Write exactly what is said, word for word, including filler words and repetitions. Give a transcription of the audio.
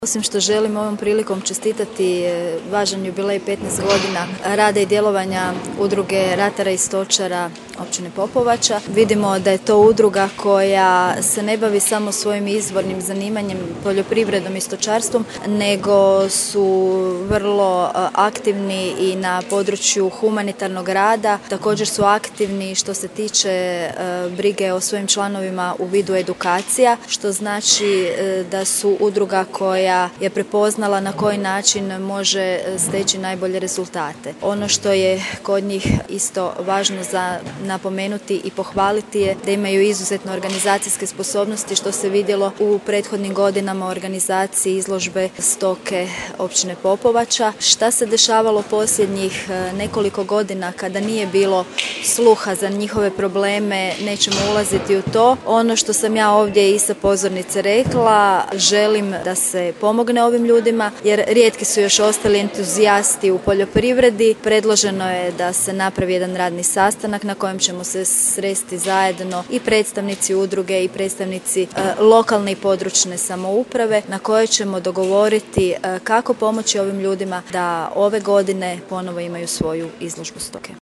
Osim što želim ovom prilikom čestitati važan jubilej petnaest godina rada i djelovanja udruge ratara i stočara općine Popovača, vidimo da je to udruga koja se ne bavi samo svojim izvornim zanimanjem, poljoprivredom i stočarstvom, nego su vrlo aktivni i na području humanitarnog rada. Također su aktivni što se tiče brige o svojim članovima u vidu edukacija, što znači da su udruga koja je prepoznala na koji način može steći najbolje rezultate. Ono što je kod njih isto važno za napomenuti i pohvaliti je da imaju izuzetno organizacijske sposobnosti, što se vidjelo u prethodnim godinama organizaciji izložbe stoke općine Popovača. Šta se dešavalo posljednjih nekoliko godina kada nije bilo sluha za njihove probleme, nećemo ulaziti u to. Ono što sam ja ovdje i sa pozornice rekla, želim da se pomogne ovim ljudima, jer rijetki su još ostali entuzijasti u poljoprivredi. Predloženo je da se napravi jedan radni sastanak na kojem ćemo se sresti zajedno i predstavnici udruge i predstavnici e, lokalne i područne samouprave, na kojoj ćemo dogovoriti e, kako pomoći ovim ljudima da ove godine ponovo imaju svoju izložbu stoke.